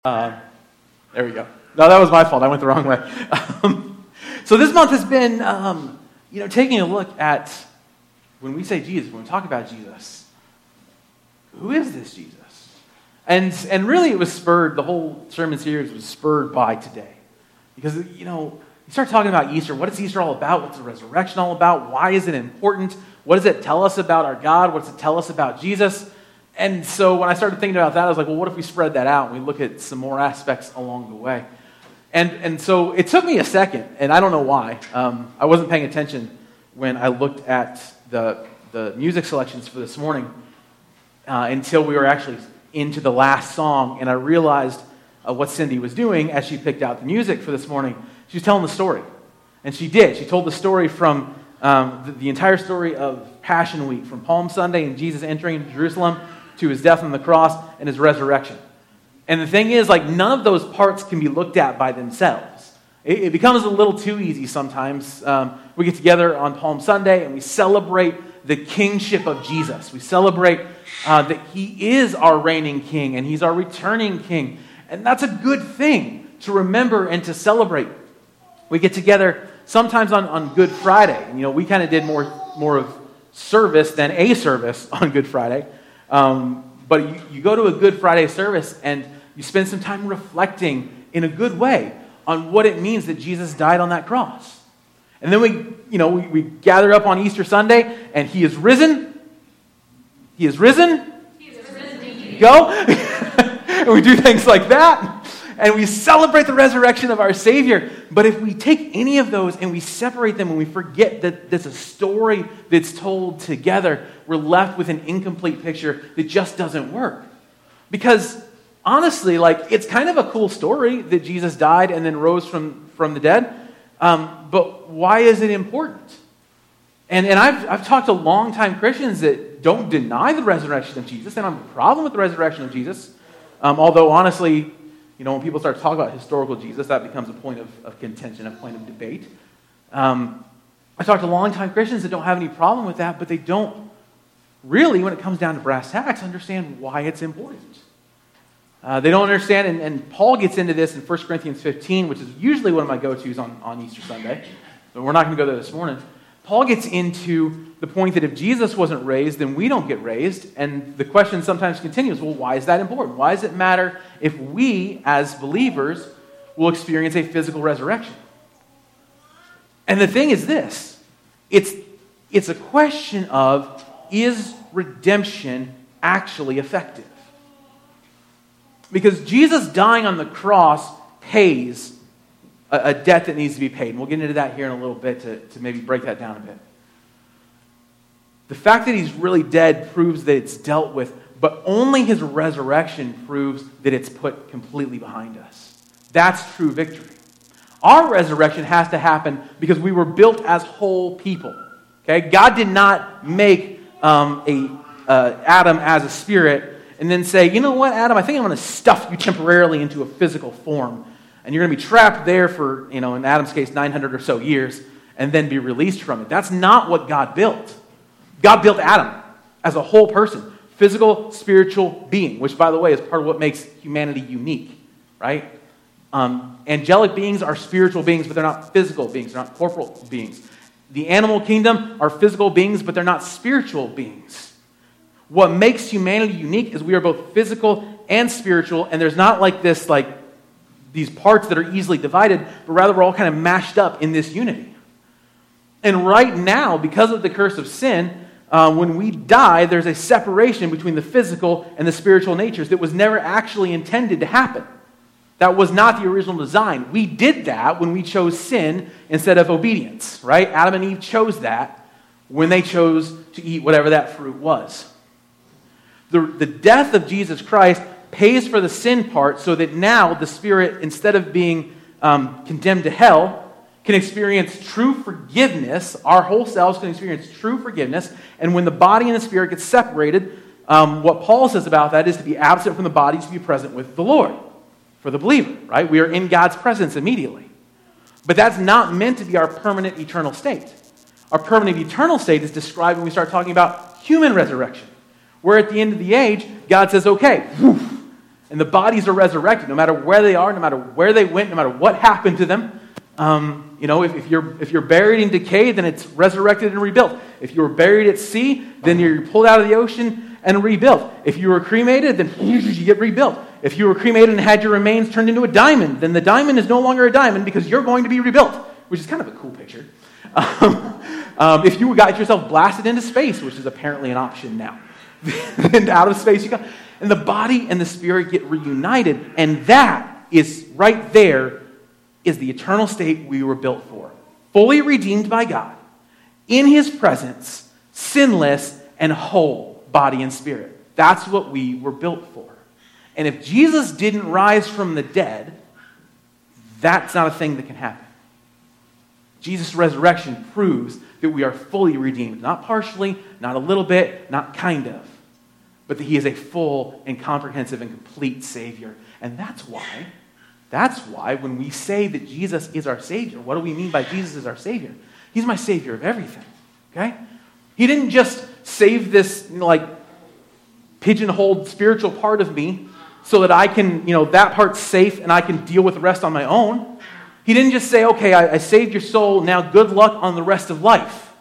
There we go. No, that was my fault. I went the wrong way. So this month has been, taking a look at when we say Jesus, when we talk about Jesus, who is this Jesus? And really it was spurred, the whole sermon series was spurred by today. Because, you start talking about Easter. What is Easter all about? What's the resurrection all about? Why is it important? What does it tell us about our God? What does it tell us about Jesus? And so when I started thinking about that, I was like, well, what if we spread that out and we look at some more aspects along the way? And so it took me a second, and I don't know why. I wasn't paying attention when I looked at the music selections for this morning until we were actually into the last song, and I realized what Cindy was doing as she picked out the music for this morning. She was telling the story, and she did. She told the story from the entire story of Passion Week, from Palm Sunday and Jesus entering Jerusalem to his death on the cross and his resurrection. And the thing is, none of those parts can be looked at by themselves. It becomes a little too easy sometimes. We get together on Palm Sunday and we celebrate the kingship of Jesus. We celebrate that he is our reigning king and he's our returning king. And that's a good thing to remember and to celebrate. We get together sometimes on Good Friday. And, we kind of did more of service than a service on Good Friday. But you go to a Good Friday service and you spend some time reflecting in a good way on what it means that Jesus died on that cross. And then we gather up on Easter Sunday and he is risen. He is risen. He is risen. Go. And we do things like that. And we celebrate the resurrection of our Savior. But if we take any of those and we separate them and we forget that there's a story that's told together, we're left with an incomplete picture that just doesn't work. Because honestly, it's kind of a cool story that Jesus died and then rose from the dead. But why is it important? And I've talked to longtime Christians that don't deny the resurrection of Jesus. They don't have a problem with the resurrection of Jesus. Although honestly, when people start talking about historical Jesus, that becomes a point of contention, a point of debate. I talk to longtime Christians that don't have any problem with that, but they don't really, when it comes down to brass tacks, understand why it's important. They don't understand, and Paul gets into this in 1 Corinthians 15, which is usually one of my go-tos on Easter Sunday, but we're not going to go there this morning. Paul gets into the point that if Jesus wasn't raised, then we don't get raised, and the question sometimes continues, well, why is that important? Why does it matter if we, as believers, will experience a physical resurrection? And the thing is this, it's a question of, is redemption actually effective? Because Jesus dying on the cross pays a debt that needs to be paid. And we'll get into that here in a little bit to maybe break that down a bit. The fact that he's really dead proves that it's dealt with, but only his resurrection proves that it's put completely behind us. That's true victory. Our resurrection has to happen because we were built as whole people. Okay? God did not make Adam as a spirit and then say, you know what, Adam, I think I'm going to stuff you temporarily into a physical form. And you're going to be trapped there for, in Adam's case, 900 or so years, and then be released from it. That's not what God built. God built Adam as a whole person, physical, spiritual being, which, by the way, is part of what makes humanity unique, right? Angelic beings are spiritual beings, but they're not physical beings. They're not corporal beings. The animal kingdom are physical beings, but they're not spiritual beings. What makes humanity unique is we are both physical and spiritual, and there's not these parts that are easily divided, but rather we're all kind of mashed up in this unity. And right now, because of the curse of sin, when we die, there's a separation between the physical and the spiritual natures that was never actually intended to happen. That was not the original design. We did that when we chose sin instead of obedience, right? Adam and Eve chose that when they chose to eat whatever that fruit was. The death of Jesus Christ pays for the sin part so that now the spirit, instead of being condemned to hell, can experience true forgiveness. Our whole selves can experience true forgiveness. And when the body and the spirit get separated, what Paul says about that is to be absent from the body, to be present with the Lord. For the believer, right? We are in God's presence immediately. But that's not meant to be our permanent eternal state. Our permanent eternal state is described when we start talking about human resurrection. Where at the end of the age, God says, okay, And the bodies are resurrected, no matter where they are, no matter where they went, no matter what happened to them. If you're buried in decay, then it's resurrected and rebuilt. If you were buried at sea, then you're pulled out of the ocean and rebuilt. If you were cremated, then you get rebuilt. If you were cremated and had your remains turned into a diamond, then the diamond is no longer a diamond because you're going to be rebuilt, which is kind of a cool picture. If you got yourself blasted into space, which is apparently an option now, and out of space you go, and the body and the spirit get reunited, and that is right there is the eternal state we were built for. Fully redeemed by God, in His presence, sinless and whole, body and spirit. That's what we were built for. And if Jesus didn't rise from the dead, that's not a thing that can happen. Jesus' resurrection proves that we are fully redeemed. Not partially, not a little bit, not kind of. But that He is a full and comprehensive and complete Savior. And that's why when we say that Jesus is our Savior, what do we mean by Jesus is our Savior? He's my Savior of everything. Okay? He didn't just save this, pigeonholed spiritual part of me so that I can, that part's safe and I can deal with the rest on my own. He didn't just say, okay, I saved your soul, now good luck on the rest of life.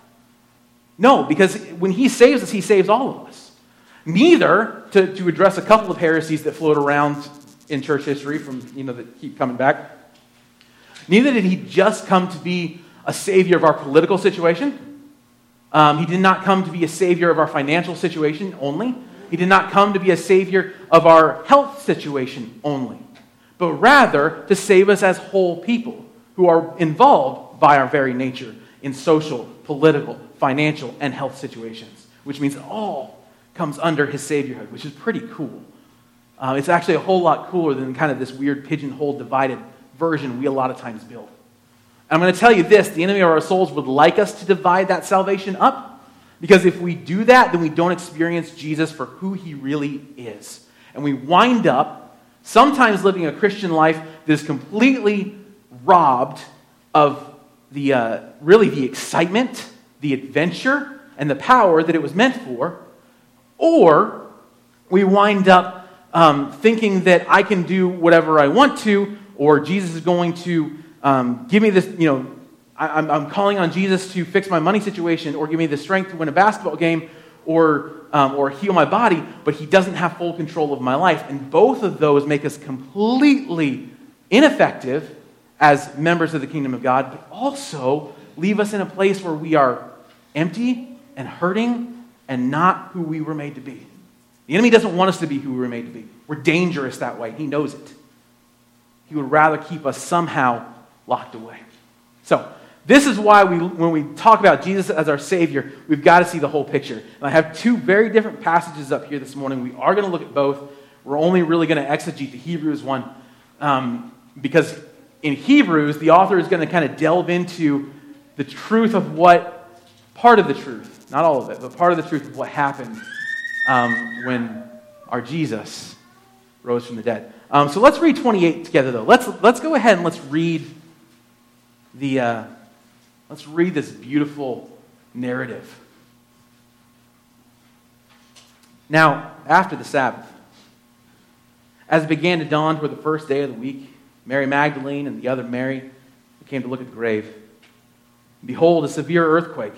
No, because when He saves us, He saves all of us. Neither, to address a couple of heresies that float around in church history that keep coming back, neither did He just come to be a savior of our political situation. He did not come to be a savior of our financial situation only. He did not come to be a savior of our health situation only, but rather to save us as whole people who are involved by our very nature in social, political, financial, and health situations, which means it all comes under His saviorhood, which is pretty cool. It's actually a whole lot cooler than kind of this weird pigeonhole divided version we a lot of times build. And I'm going to tell you this, the enemy of our souls would like us to divide that salvation up, because if we do that, then we don't experience Jesus for who He really is. And we wind up sometimes living a Christian life that is completely robbed of the excitement, the adventure, and the power that it was meant for. Or we wind up thinking that I can do whatever I want to, or Jesus is going to give me this, I'm calling on Jesus to fix my money situation, or give me the strength to win a basketball game, or heal my body, but He doesn't have full control of my life. And both of those make us completely ineffective as members of the kingdom of God, but also leave us in a place where we are empty and hurting and not who we were made to be. The enemy doesn't want us to be who we were made to be. We're dangerous that way. He knows it. He would rather keep us somehow locked away. So, this is why when we talk about Jesus as our Savior, we've got to see the whole picture. And I have two very different passages up here this morning. We are going to look at both. We're only really going to exegete the Hebrews one because in Hebrews, the author is going to kind of delve into the truth of part of the truth, not all of it, but part of the truth of what happened when our Jesus rose from the dead. So let's read 28 together, though. Let's go ahead and let's read this beautiful narrative. Now, after the Sabbath, as it began to dawn toward the first day of the week, Mary Magdalene and the other Mary came to look at the grave. Behold, a severe earthquake.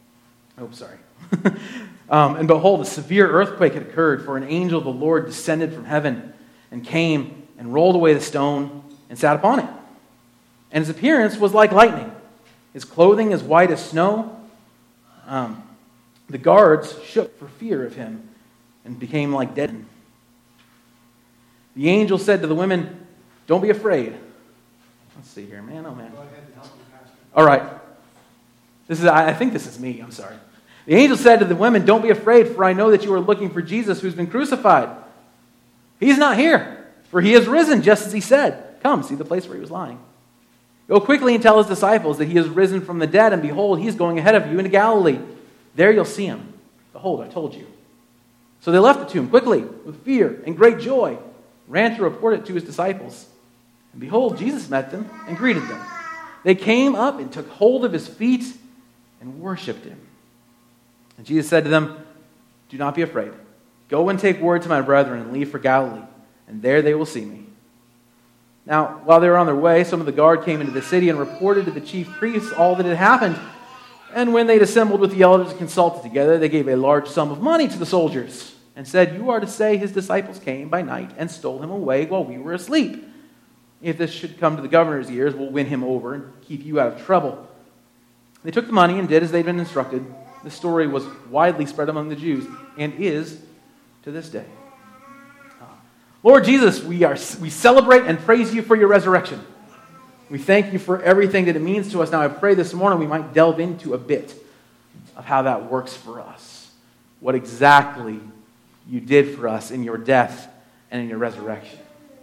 And behold, a severe earthquake had occurred, for an angel of the Lord descended from heaven and came and rolled away the stone and sat upon it. And his appearance was like lightning, his clothing as white as snow. The guards shook for fear of him and became like dead men. The angel said to the women, "Don't be afraid." Let's see here, man. Oh, man. Go ahead and help me, Pastor. All right. I think this is me. I'm sorry. The angel said to the women, "Don't be afraid, for I know that you are looking for Jesus who's been crucified. He's not here, for He has risen just as He said. Come, see the place where He was lying. Go quickly and tell His disciples that He has risen from the dead, and behold, He's going ahead of you into Galilee. There you'll see Him. Behold, I told you." So they left the tomb quickly, with fear and great joy, ran to report it to His disciples. And behold, Jesus met them and greeted them. They came up and took hold of His feet and worshipped Him. And Jesus said to them, "Do not be afraid. Go and take word to my brethren and leave for Galilee. and there they will see me." Now, while they were on their way, some of the guard came into the city and reported to the chief priests all that had happened. And when they'd assembled with the elders and consulted together, they gave a large sum of money to the soldiers and said, "You are to say his disciples came by night and stole him away while we were asleep. If this should come to the governor's ears, we'll win him over and keep you out of trouble." They took the money and did as they'd been instructed. The story was widely spread among the Jews and is to this day. Lord Jesus, we celebrate and praise you for your resurrection. We thank you for everything that it means to us. Now I pray this morning we might delve into a bit of how that works for us. What exactly you did for us in your death and in your resurrection.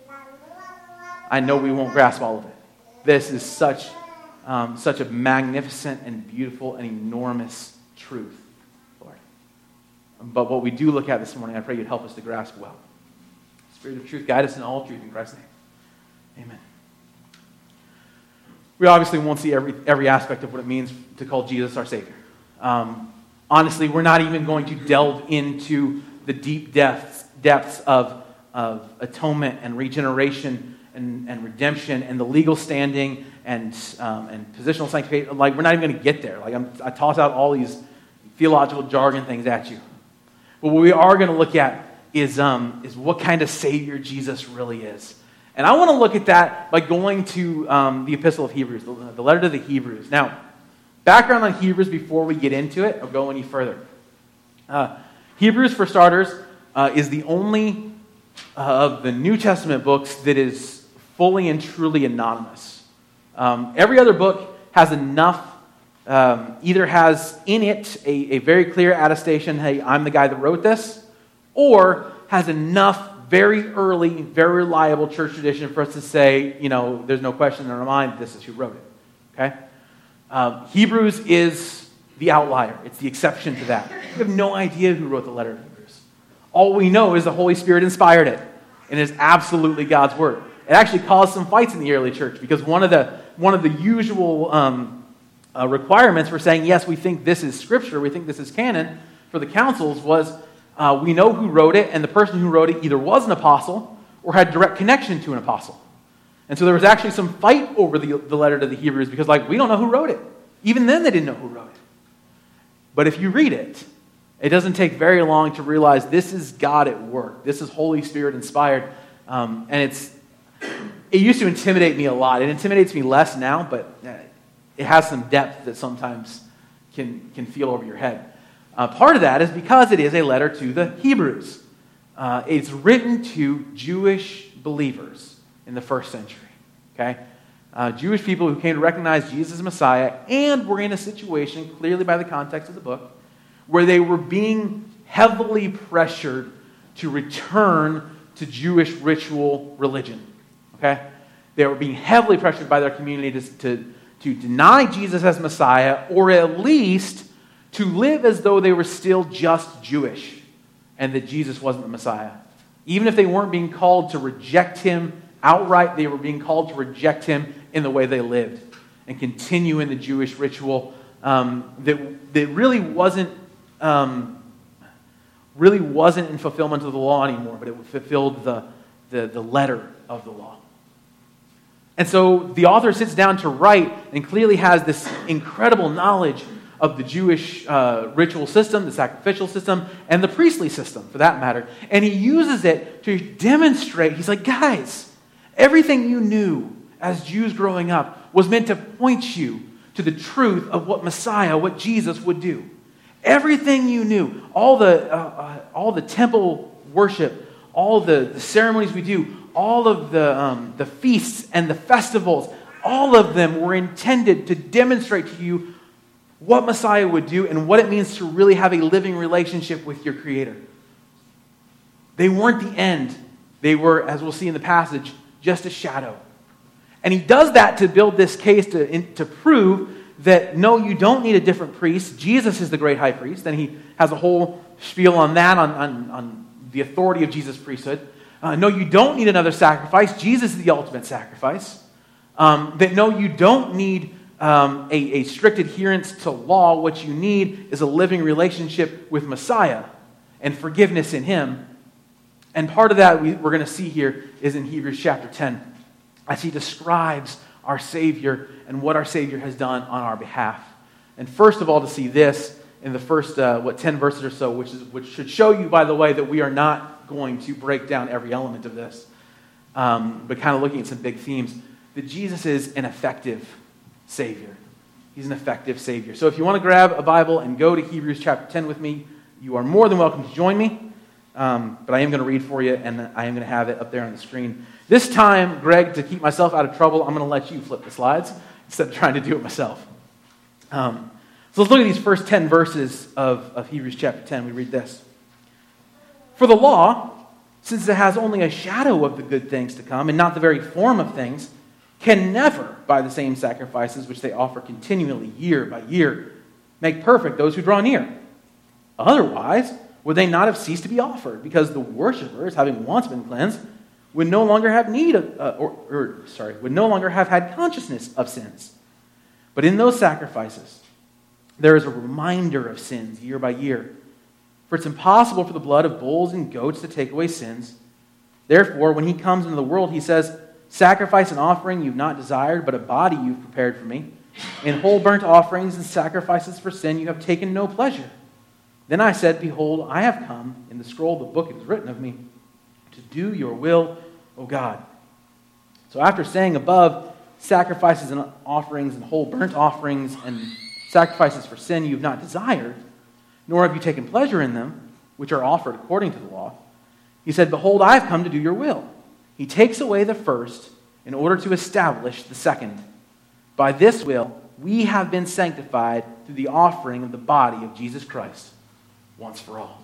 I know we won't grasp all of it. This is such a magnificent and beautiful and enormous truth, Lord. But what we do look at this morning, I pray you'd help us to grasp well. Spirit of truth, guide us in all truth in Christ's name. Amen. We obviously won't see every aspect of what it means to call Jesus our Savior. Honestly, we're not even going to delve into the deep depths of atonement and regeneration and redemption and the legal standing and positional sanctification. Like, we're not even going to get there. Like, I toss out all these theological jargon things at you. But what we are going to look at is what kind of Savior Jesus really is. And I want to look at that by going to the Epistle of Hebrews, the letter to the Hebrews. Now, background on Hebrews before we get into it or go any further. Hebrews, for starters, is the only of the New Testament books that is fully and truly anonymous. Every other book has enough, either has in it a very clear attestation, hey, I'm the guy that wrote this, or has enough very early, very reliable church tradition for us to say, there's no question in our mind, this is who wrote it. Okay? Hebrews is the outlier. It's the exception to that. We have no idea who wrote the letter of Hebrews. All we know is the Holy Spirit inspired it, and it is absolutely God's word. It actually caused some fights in the early church because one of the usual requirements for saying, yes, we think this is scripture, we think this is canon for the councils was we know who wrote it, and the person who wrote it either was an apostle or had direct connection to an apostle. And so there was actually some fight over the letter to the Hebrews because, we don't know who wrote it. Even then, they didn't know who wrote it. But if you read it, it doesn't take very long to realize this is God at work. This is Holy Spirit inspired. And it used to intimidate me a lot. It intimidates me less now, but it has some depth that sometimes can feel over your head. Part of that is because it is a letter to the Hebrews. It's written to Jewish believers in the first century. Okay? Jewish people who came to recognize Jesus as Messiah and were in a situation, clearly by the context of the book, where they were being heavily pressured to return to Jewish ritual religion. Okay? They were being heavily pressured by their community to deny Jesus as Messiah, or at least to live as though they were still just Jewish and that Jesus wasn't the Messiah. Even if they weren't being called to reject him outright, they were being called to reject him in the way they lived and continue in the Jewish ritual that really wasn't in fulfillment of the law anymore, but it fulfilled the letter of the law. And so the author sits down to write and clearly has this incredible knowledge of the Jewish ritual system, the sacrificial system, and the priestly system, for that matter. And he uses it to demonstrate, he's like, guys, everything you knew as Jews growing up was meant to point you to the truth of what Messiah, what Jesus would do. Everything you knew, all the temple worship, all the ceremonies we do, all of the feasts and the festivals, all of them were intended to demonstrate to you what Messiah would do and what it means to really have a living relationship with your Creator. They weren't the end. They were, as we'll see in the passage, just a shadow. And he does that to build this case to prove that, no, you don't need a different priest. Jesus is the great high priest. And he has a whole spiel on that, on the authority of Jesus' priesthood. No, you don't need another sacrifice. Jesus is the ultimate sacrifice. That no, you don't need a strict adherence to law. What you need is a living relationship with Messiah and forgiveness in him. And part of that we're going to see here is in Hebrews chapter 10, as he describes our Savior and what our Savior has done on our behalf. And first of all, to see this in the first, 10 verses or so, which should show you, by the way, that we are not going to break down every element of this, but kind of looking at some big themes, that Jesus is an effective Savior. He's an effective Savior. So if you want to grab a Bible and go to Hebrews chapter 10 with me, you are more than welcome to join me. But I am going to read for you, and I am going to have it up there on the screen. This time, Greg, to keep myself out of trouble, I'm going to let you flip the slides instead of trying to do it myself. So let's look at these first 10 verses of Hebrews chapter 10. We read this. For the law, since it has only a shadow of the good things to come and not the very form of things, can never, by the same sacrifices which they offer continually year by year, make perfect those who draw near. Otherwise, would they not have ceased to be offered? Because the worshippers, having once been cleansed, would no longer have would no longer have had consciousness of sins. But in those sacrifices, there is a reminder of sins year by year. For it's impossible for the blood of bulls and goats to take away sins. Therefore, when he comes into the world, he says, sacrifice and offering you've not desired, but a body you've prepared for me. In whole burnt offerings and sacrifices for sin you have taken no pleasure. Then I said, behold, I have come. In the scroll of the book it is written of me, to do your will, O God. So after saying above, sacrifices and offerings and whole burnt offerings and sacrifices for sin you have not desired, nor have you taken pleasure in them, which are offered according to the law, he said, behold, I have come to do your will. He takes away the first in order to establish the second. By this will, we have been sanctified through the offering of the body of Jesus Christ, once for all.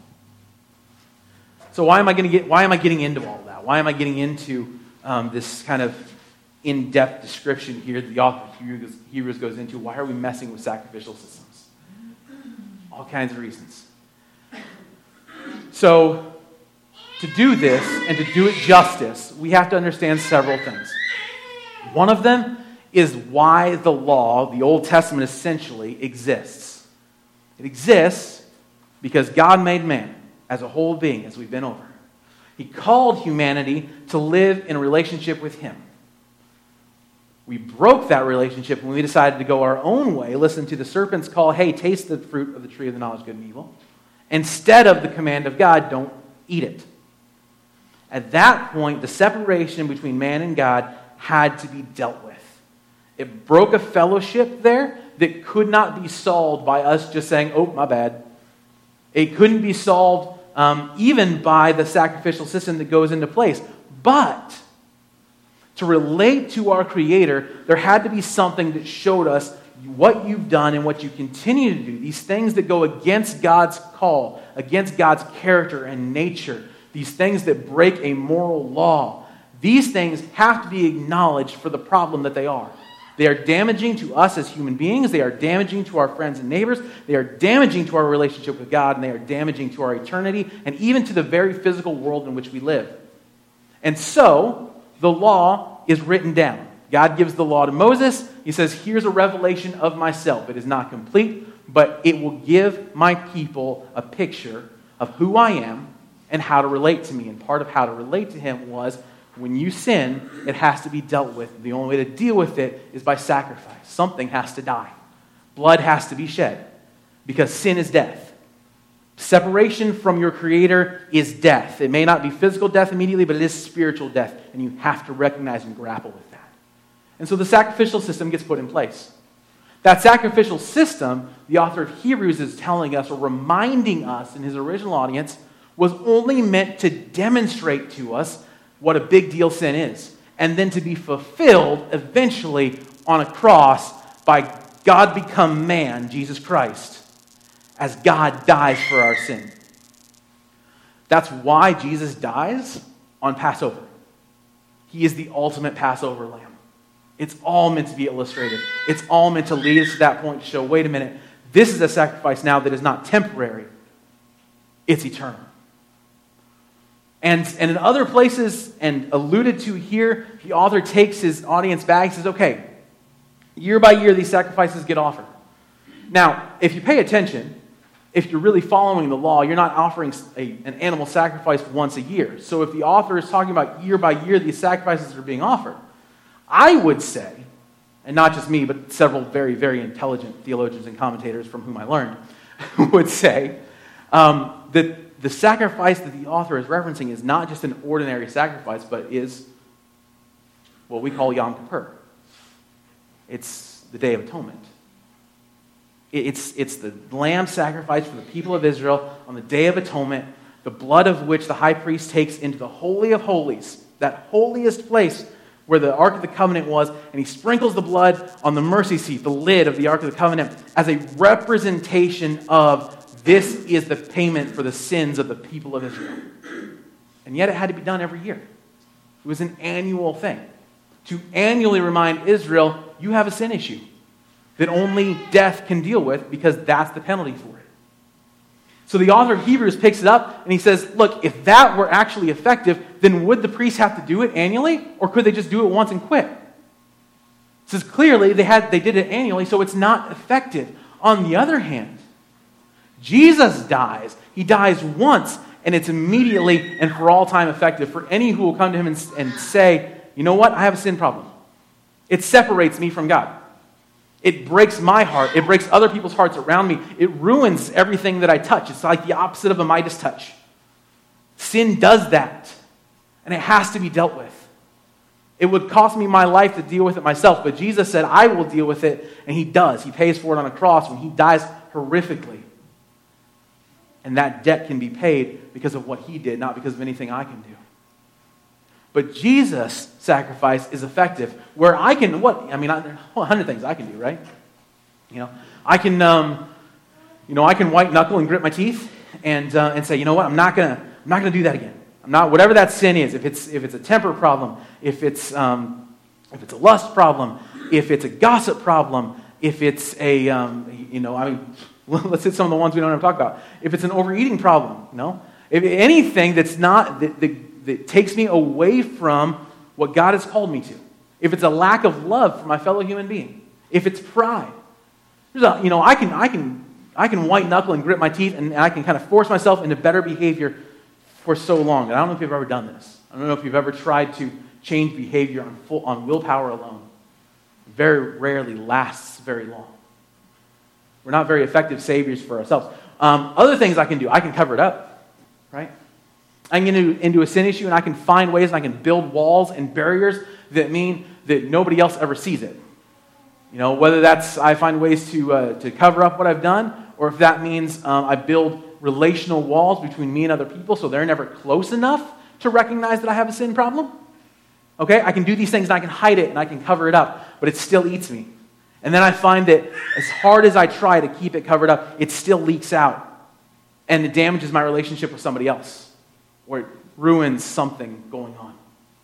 So why am I getting into all of that? Why am I getting into this kind of in-depth description here that the author of Hebrews goes into? Why are we messing with sacrificial systems? All kinds of reasons. So, to do this and to do it justice, we have to understand several things. One of them is why the law, the Old Testament essentially, exists. It exists because God made man as a whole being, as we've been over. He called humanity to live in a relationship with Him. We broke that relationship when we decided to go our own way, listen to the serpent's call, hey, taste the fruit of the tree of the knowledge of good and evil, instead of the command of God, don't eat it. At that point, the separation between man and God had to be dealt with. It broke a fellowship there that could not be solved by us just saying, oh, my bad. It couldn't be solved even by the sacrificial system that goes into place. But to relate to our Creator, there had to be something that showed us what you've done and what you continue to do. These things that go against God's call, against God's character and nature. These things that break a moral law. These things have to be acknowledged for the problem that they are. They are damaging to us as human beings. They are damaging to our friends and neighbors. They are damaging to our relationship with God. And they are damaging to our eternity and even to the very physical world in which we live. And so, the law is written down. God gives the law to Moses. He says, here's a revelation of myself. It is not complete, but it will give my people a picture of who I am and how to relate to me. And part of how to relate to Him was, when you sin, it has to be dealt with. The only way to deal with it is by sacrifice. Something has to die. Blood has to be shed. Because sin is death. Separation from your Creator is death. It may not be physical death immediately, but it is spiritual death. And you have to recognize and grapple with that. And so the sacrificial system gets put in place. That sacrificial system, the author of Hebrews is telling us or reminding us in his original audience, was only meant to demonstrate to us what a big deal sin is, and then to be fulfilled eventually on a cross by God become man, Jesus Christ, as God dies for our sin. That's why Jesus dies on Passover. He is the ultimate Passover lamb. It's all meant to be illustrated. It's all meant to lead us to that point to show, wait a minute, this is a sacrifice now that is not temporary. It's eternal. And in other places, and alluded to here, the author takes his audience back and says, okay, year by year these sacrifices get offered. Now, if you pay attention, if you're really following the law, you're not offering an animal sacrifice once a year. So if the author is talking about year by year these sacrifices that are being offered, I would say, and not just me, but several very, very intelligent theologians and commentators from whom I learned, would say that the sacrifice that the author is referencing is not just an ordinary sacrifice, but is what we call Yom Kippur. It's the Day of Atonement. It's the lamb sacrifice for the people of Israel on the Day of Atonement, the blood of which the high priest takes into the Holy of Holies, that holiest place where the Ark of the Covenant was, and he sprinkles the blood on the mercy seat, the lid of the Ark of the Covenant, as a representation of this is the payment for the sins of the people of Israel. And yet it had to be done every year. It was an annual thing. To annually remind Israel, you have a sin issue that only death can deal with because that's the penalty for it. So the author of Hebrews picks it up and he says, look, if that were actually effective, then would the priests have to do it annually? Or could they just do it once and quit? It says clearly they did it annually, so it's not effective. On the other hand, Jesus dies. He dies once, and it's immediately and for all time effective for any who will come to him and say, you know what, I have a sin problem. It separates me from God. It breaks my heart. It breaks other people's hearts around me. It ruins everything that I touch. It's like the opposite of a Midas touch. Sin does that, and it has to be dealt with. It would cost me my life to deal with it myself, but Jesus said, I will deal with it, and he does. He pays for it on a cross when he dies horrifically. And that debt can be paid because of what he did, not because of anything I can do. But Jesus' sacrifice is effective. Where I can, there are 100 things I can do, right? I can white knuckle and grit my teeth and say, you know what, I'm not gonna do that again. I'm not, whatever that sin is. If it's a temper problem, if it's a lust problem, if it's a gossip problem, if it's let's hit some of the ones we don't have to talk about. If it's an overeating problem, if anything that's not that takes me away from what God has called me to. If it's a lack of love for my fellow human being, if it's pride, I can white knuckle and grit my teeth, and I can kind of force myself into better behavior for so long. And I don't know if you've ever done this. I don't know if you've ever tried to change behavior on willpower alone. It very rarely lasts very long. We're not very effective saviors for ourselves. Other things I can do, I can cover it up, right? I can get into a sin issue and I can find ways and I can build walls and barriers that mean that nobody else ever sees it. Whether that's I find ways to cover up what I've done, or if that means I build relational walls between me and other people so they're never close enough to recognize that I have a sin problem. Okay, I can do these things and I can hide it and I can cover it up, but it still eats me. And then I find that as hard as I try to keep it covered up, it still leaks out and it damages my relationship with somebody else. Or it ruins something going on.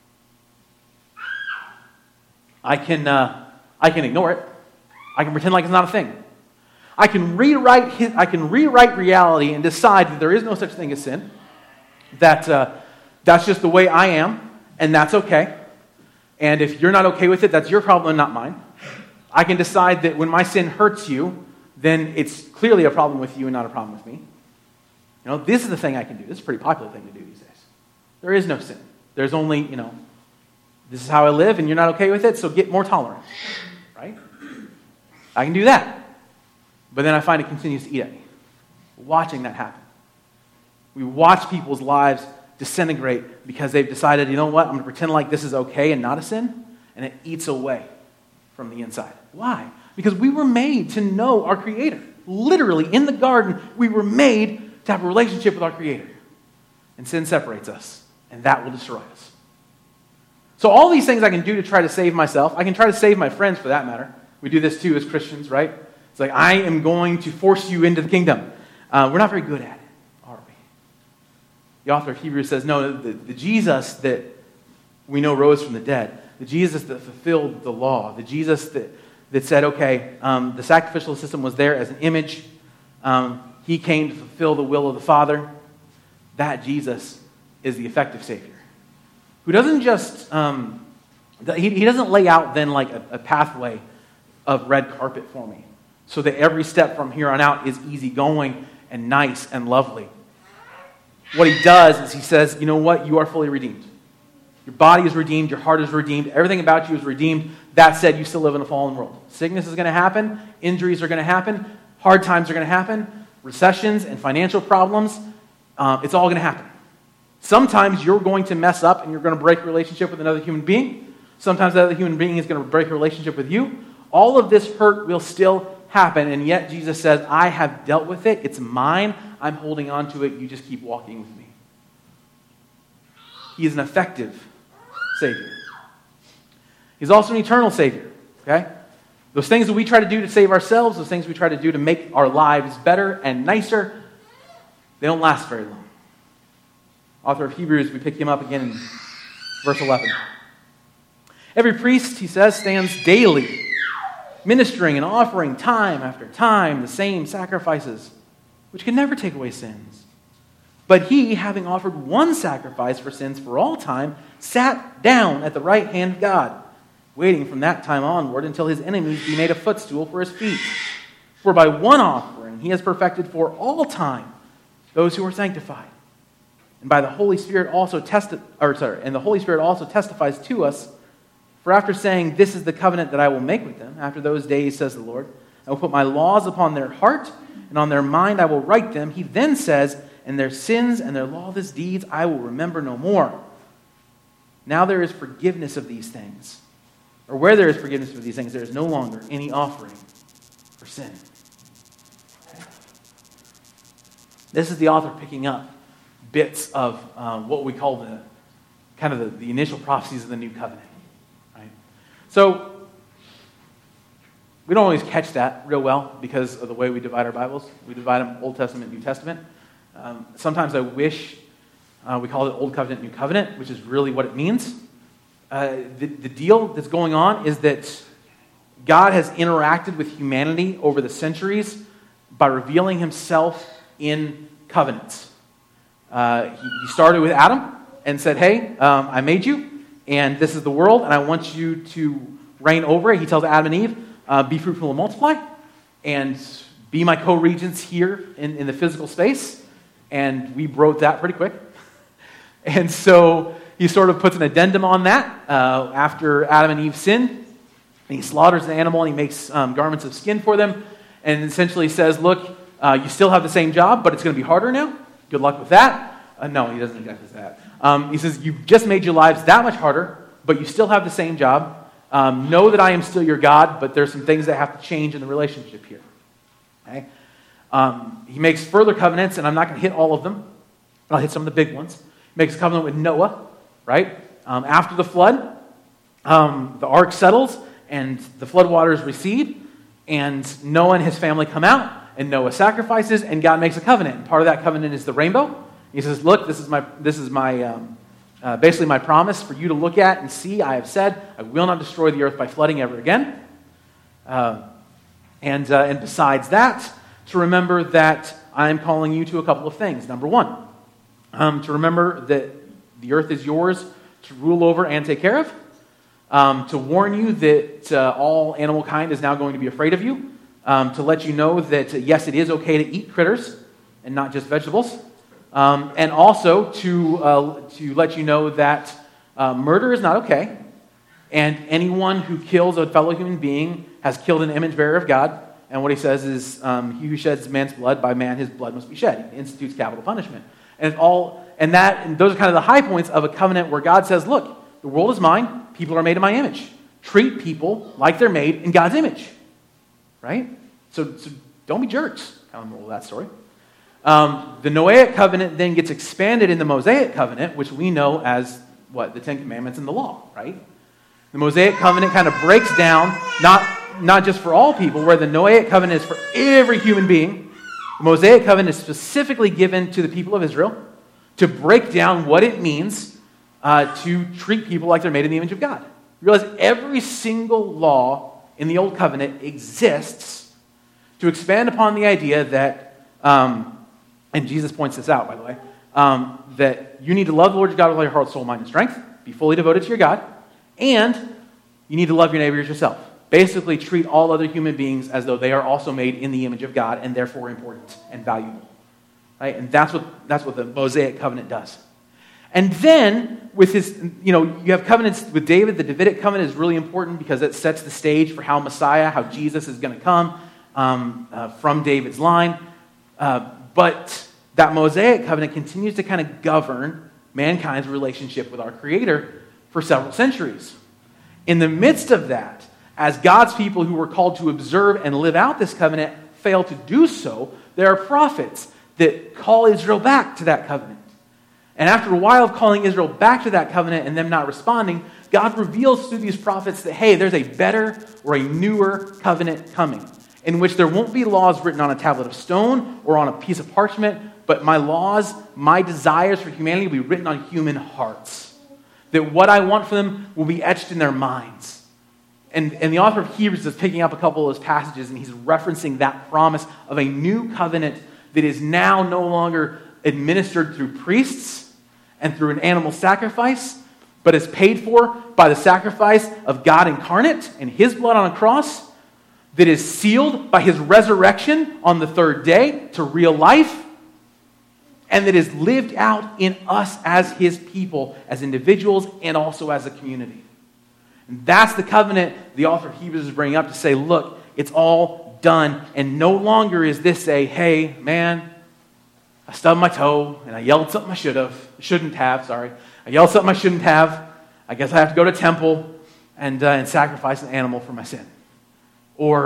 I can ignore it. I can pretend like it's not a thing. I can rewrite reality and decide that there is no such thing as sin. That that's just the way I am, and that's okay. And if you're not okay with it, that's your problem, not mine. I can decide that when my sin hurts you, then it's clearly a problem with you and not a problem with me. This is the thing I can do. This is a pretty popular thing to do these days. There is no sin. There's only, this is how I live and you're not okay with it, so get more tolerant, right? I can do that. But then I find it continues to eat at me. Watching that happen. We watch people's lives disintegrate because they've decided, you know what, I'm going to pretend like this is okay and not a sin, and it eats away from the inside. Why? Because we were made to know our Creator. Literally, in the garden, we were made to have a relationship with our Creator. And sin separates us, and that will destroy us. So all these things I can do to try to save myself, I can try to save my friends for that matter. We do this too as Christians, right? It's like, I am going to force you into the kingdom. We're not very good at it, are we? The author of Hebrews says, no, the Jesus that we know rose from the dead, the Jesus that fulfilled the law, the Jesus that said, okay, the sacrificial system was there as an image. He came to fulfill the will of the Father. That Jesus is the effective Savior. Who doesn't just, he doesn't lay out then like a pathway of red carpet for me so that every step from here on out is easy going and nice and lovely. What he does is he says, you know what? You are fully redeemed. Your body is redeemed. Your heart is redeemed. Everything about you is redeemed. That said, you still live in a fallen world. Sickness is going to happen. Injuries are going to happen. Hard times are going to happen. Recessions and financial problems. It's all going to happen. Sometimes you're going to mess up and you're going to break a relationship with another human being. Sometimes that other human being is going to break a relationship with you. All of this hurt will still happen, and yet Jesus says, I have dealt with it. It's mine. I'm holding on to it. You just keep walking with me. He is an effective Savior. He's also an eternal Savior. Okay? Those things that we try to do to save ourselves, those things we try to do to make our lives better and nicer, they don't last very long. Author of Hebrews, we pick him up again in verse 11. Every priest, he says, stands daily, ministering and offering time after time the same sacrifices, which can never take away sins. But he, having offered one sacrifice for sins for all time, sat down at the right hand of God, waiting from that time onward until his enemies be made a footstool for his feet. For by one offering he has perfected for all time those who are sanctified. And by the Holy Spirit also the Holy Spirit also testifies to us. For after saying, this is the covenant that I will make with them, after those days, says the Lord, I will put my laws upon their heart, and on their mind I will write them. He then says, and their sins and their lawless deeds I will remember no more. Now there is forgiveness of these things. Or where there is forgiveness of these things, there is no longer any offering for sin. This is the author picking up bits of what we call the initial prophecies of the new covenant. Right? So we don't always catch that real well because of the way we divide our Bibles. We divide them Old Testament, New Testament. Sometimes I wish we call it Old Covenant, New Covenant, which is really what it means. The deal that's going on is that God has interacted with humanity over the centuries by revealing himself in covenants. He started with Adam and said, hey, I made you, and this is the world, and I want you to reign over it. He tells Adam and Eve, be fruitful and multiply, and be my co-regents here in the physical space. And we wrote that pretty quick. And so he sort of puts an addendum on that after Adam and Eve sinned. And he slaughters the animal, and he makes garments of skin for them, and essentially says, look, you still have the same job, but it's going to be harder now. Good luck with that. No, he doesn't exactly say that. He says, you've just made your lives that much harder, but you still have the same job. Know that I am still your God, but there's some things that have to change in the relationship here. Okay? He makes further covenants, and I'm not going to hit all of them. I'll hit some of the big ones. He makes a covenant with Noah, right? After the flood, the ark settles, and the floodwaters recede, and Noah and his family come out, and Noah sacrifices, and God makes a covenant. And part of that covenant is the rainbow. He says, look, this is my basically my promise for you to look at and see. I have said, I will not destroy the earth by flooding ever again. And besides that, to remember that I am calling you to a couple of things. Number one, to remember that the earth is yours to rule over and take care of. To warn you that all animal kind is now going to be afraid of you. To let you know that, yes, it is okay to eat critters and not just vegetables. And also to let you know that murder is not okay. And anyone who kills a fellow human being has killed an image bearer of God. And what he says is, he who sheds man's blood, by man his blood must be shed. He institutes capital punishment. And those are kind of the high points of a covenant where God says, look, the world is mine, people are made in my image. Treat people like they're made in God's image. Right? So don't be jerks. Kind of the moral of that story. The Noahic covenant then gets expanded in the Mosaic covenant, which we know as, the Ten Commandments and the law, right? The Mosaic covenant kind of breaks down, not just for all people, where the Noahic covenant is for every human being. The Mosaic covenant is specifically given to the people of Israel to break down what it means to treat people like they're made in the image of God. You realize every single law in the Old Covenant exists to expand upon the idea that, and Jesus points this out, by the way, that you need to love the Lord your God with all your heart, soul, mind, and strength, be fully devoted to your God, and you need to love your neighbor as yourself. Basically, treat all other human beings as though they are also made in the image of God and therefore important and valuable. right? And that's what the Mosaic covenant does. And then, with his, you have covenants with David. The Davidic covenant is really important because it sets the stage for how Messiah, how Jesus is going to come from David's line. But that Mosaic covenant continues to kind of govern mankind's relationship with our Creator for several centuries. In the midst of that, as God's people who were called to observe and live out this covenant fail to do so, there are prophets that call Israel back to that covenant. And after a while of calling Israel back to that covenant and them not responding, God reveals through these prophets that, hey, there's a better or a newer covenant coming, in which there won't be laws written on a tablet of stone or on a piece of parchment, but my laws, my desires for humanity will be written on human hearts. That what I want for them will be etched in their minds. And the author of Hebrews is picking up a couple of those passages, and he's referencing that promise of a new covenant that is now no longer administered through priests and through an animal sacrifice, but is paid for by the sacrifice of God incarnate and his blood on a cross, that is sealed by his resurrection on the third day to real life, and that is lived out in us as his people, as individuals, and also as a community. And that's the covenant the author of Hebrews is bringing up to say, look, it's all done, and no longer is this a, hey, man, I stubbed my toe, and I yelled something I shouldn't have. I yelled something I shouldn't have. I guess I have to go to temple and sacrifice an animal for my sin. Or,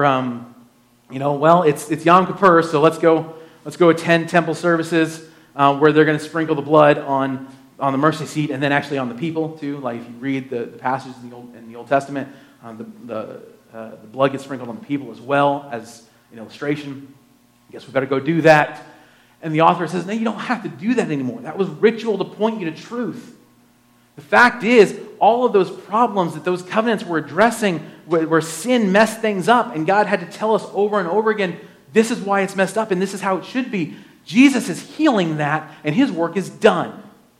well, it's Yom Kippur, so let's go attend temple services where they're going to sprinkle the blood on the mercy seat and then actually on the people too. Like if you read the passages in the Old Testament, the blood gets sprinkled on the people as well as an illustration. I guess we better go do that. And the author says, no, you don't have to do that anymore. That was ritual to point you to truth. The fact is, all of those problems that those covenants were addressing, where sin messed things up, and God had to tell us over and over again, this is why it's messed up, and this is how it should be. Jesus is healing that, and his work is done.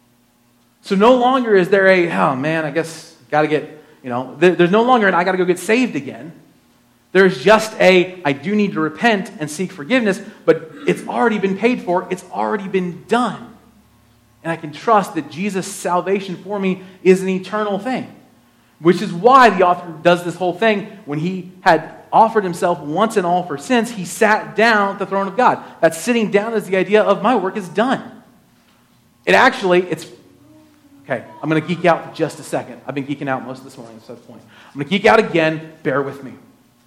So no longer is there I guess got to get, there's no longer an I got to go get saved again. There's just I do need to repent and seek forgiveness, but it's already been paid for. It's already been done. And I can trust that Jesus' salvation for me is an eternal thing, which is why the author does this whole thing. When he had offered himself once and all for sins, he sat down at the throne of God. That sitting down is the idea of my work is done. Okay, I'm going to geek out for just a second. I've been geeking out most of this morning, so that's the point. I'm going to geek out again. Bear with me.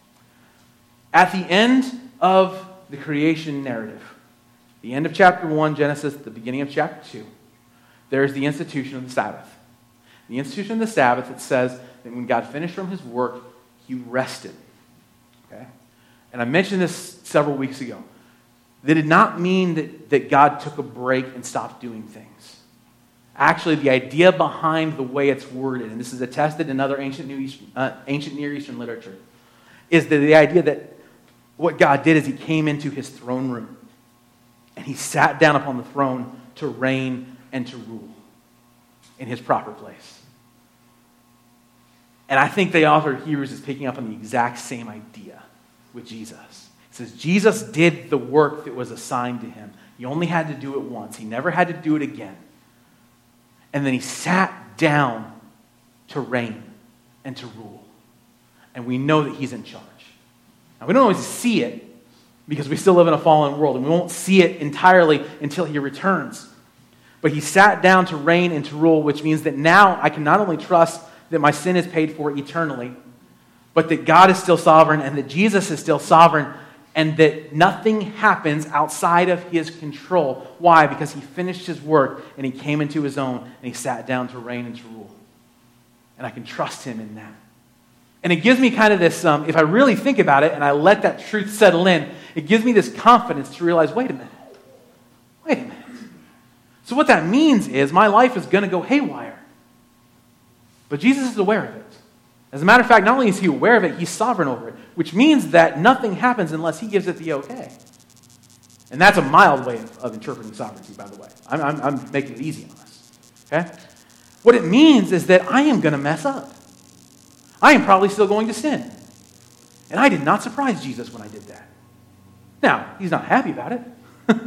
At the end of the creation narrative, the end of chapter 1, Genesis, the beginning of chapter 2, there's the institution of the Sabbath. The institution of the Sabbath, it says that when God finished from his work, he rested. Okay? And I mentioned this several weeks ago. That did not mean that God took a break and stopped doing things. Actually, the idea behind the way it's worded, and this is attested in other ancient Near Eastern literature, is the idea that what God did is he came into his throne room and he sat down upon the throne to reign and to rule in his proper place. And I think the author of Hebrews is picking up on the exact same idea with Jesus. He says Jesus did the work that was assigned to him. He only had to do it once. He never had to do it again. And then he sat down to reign and to rule. And we know that he's in charge. Now, we don't always see it because we still live in a fallen world, and we won't see it entirely until he returns. But he sat down to reign and to rule, which means that now I can not only trust that my sin is paid for eternally, but that God is still sovereign and that Jesus is still sovereign, and that nothing happens outside of his control. Why? Because he finished his work and he came into his own and he sat down to reign and to rule. And I can trust him in that. And it gives me kind of this, if I really think about it and I let that truth settle in, it gives me this confidence to realize, wait a minute. So what that means is my life is going to go haywire. But Jesus is aware of it. As a matter of fact, not only is he aware of it, he's sovereign over it, which means that nothing happens unless he gives it the okay. And that's a mild way of interpreting sovereignty, by the way. I'm making it easy on us. Okay? What it means is that I am going to mess up. I am probably still going to sin. And I did not surprise Jesus when I did that. Now, he's not happy about it.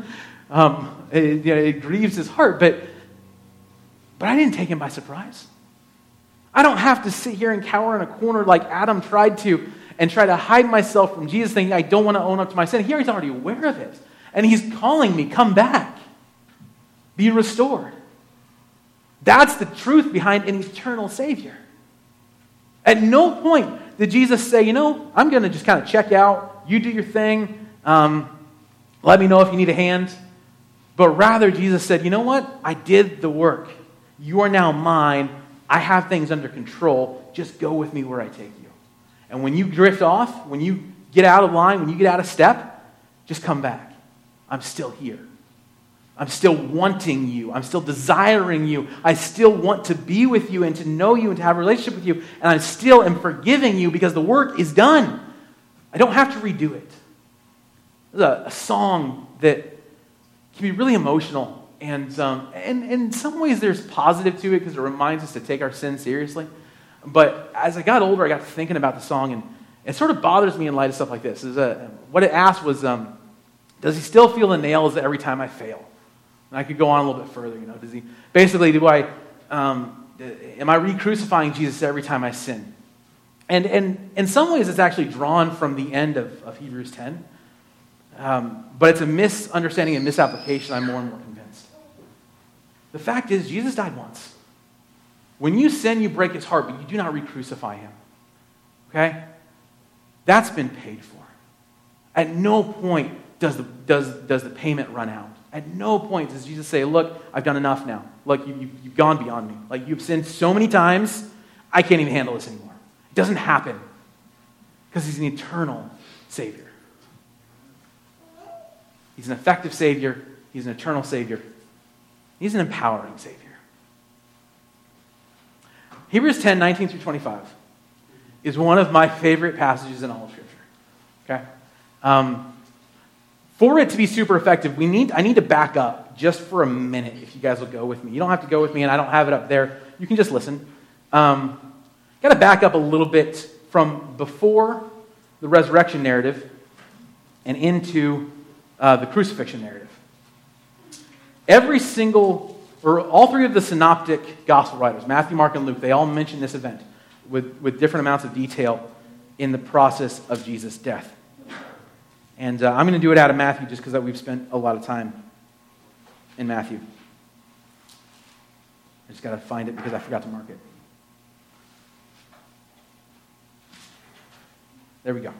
It grieves his heart, but I didn't take him by surprise. I don't have to sit here and cower in a corner like Adam tried to and try to hide myself from Jesus, thinking I don't want to own up to my sin. Here he's already aware of it. And he's calling me, come back. Be restored. That's the truth behind an eternal Savior. At no point did Jesus say, I'm going to just kind of check out. You do your thing. Let me know if you need a hand. But rather, Jesus said, you know what? I did the work. You are now mine. I have things under control. Just go with me where I take you. And when you drift off, when you get out of line, when you get out of step, just come back. I'm still here. I'm still wanting you. I'm still desiring you. I still want to be with you and to know you and to have a relationship with you. And I still am forgiving you because the work is done. I don't have to redo it. There's a song that can be really emotional. And in some ways there's positive to it because it reminds us to take our sin seriously. But as I got older, I got thinking about the song, and it sort of bothers me in light of stuff like this. What it asked was, does he still feel the nails every time I fail? And I could go on a little bit further. Does he basically am I re-crucifying Jesus every time I sin? And in some ways, it's actually drawn from the end of Hebrews 10. But it's a misunderstanding and misapplication. I'm more and more convinced. The fact is, Jesus died once. When you sin, you break his heart, but you do not re-crucify him. Okay? That's been paid for. At no point does the payment run out. At no point does Jesus say, look, I've done enough now. Look, you've gone beyond me. Like, you've sinned so many times, I can't even handle this anymore. It doesn't happen. Because he's an eternal Savior. He's an effective Savior. He's an eternal Savior. He's an empowering Savior. Hebrews 10, 19 through 25 is one of my favorite passages in all of Scripture. Okay? For it to be super effective, I need to back up just for a minute, if you guys will go with me. You don't have to go with me, and I don't have it up there. You can just listen. Got to back up a little bit from before the resurrection narrative and into the crucifixion narrative. All three of the synoptic gospel writers, Matthew, Mark, and Luke, they all mention this event with different amounts of detail in the process of Jesus' death. And I'm going to do it out of Matthew just because we've spent a lot of time in Matthew. I just got to find it because I forgot to mark it. There we go.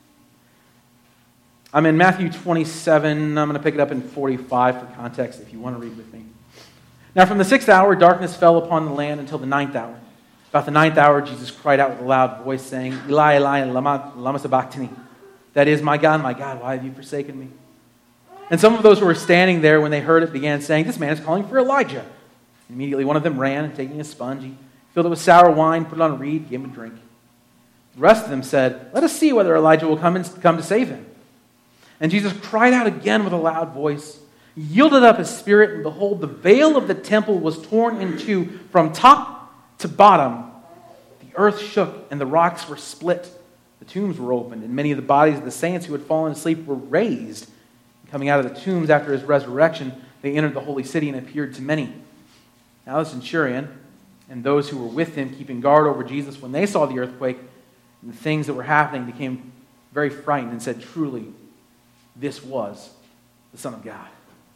I'm in Matthew 27. I'm going to pick it up in 45 for context if you want to read with me. Now from the 6th hour, darkness fell upon the land until the 9th hour. About the 9th hour, Jesus cried out with a loud voice, saying, Eli, Eli, lama sabachthani. That is, my God, why have you forsaken me? And some of those who were standing there, when they heard it, began saying, this man is calling for Elijah. And immediately one of them ran, and taking a sponge, he filled it with sour wine, put it on a reed, gave him a drink. The rest of them said, let us see whether Elijah will come to save him. And Jesus cried out again with a loud voice, yielded up his spirit, and behold, the veil of the temple was torn in two from top to bottom. The earth shook, and the rocks were split. The tombs were opened, and many of the bodies of the saints who had fallen asleep were raised. Coming out of the tombs after his resurrection, they entered the holy city and appeared to many. Now the centurion and those who were with him, keeping guard over Jesus, when they saw the earthquake and the things that were happening, became very frightened and said, truly, this was the Son of God.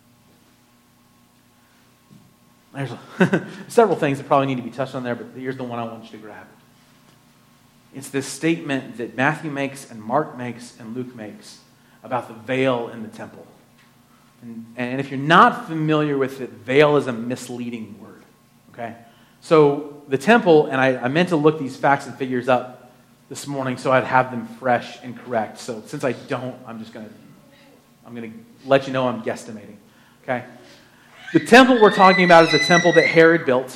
There's several things that probably need to be touched on there, but here's the one I want you to grab. It's this statement that Matthew makes and Mark makes and Luke makes about the veil in the temple. And if you're not familiar with it, veil is a misleading word. Okay? So the temple, and I meant to look these facts and figures up this morning so I'd have them fresh and correct. So since I don't, I'm going to let you know I'm guesstimating. Okay? The temple we're talking about is the temple that Herod built.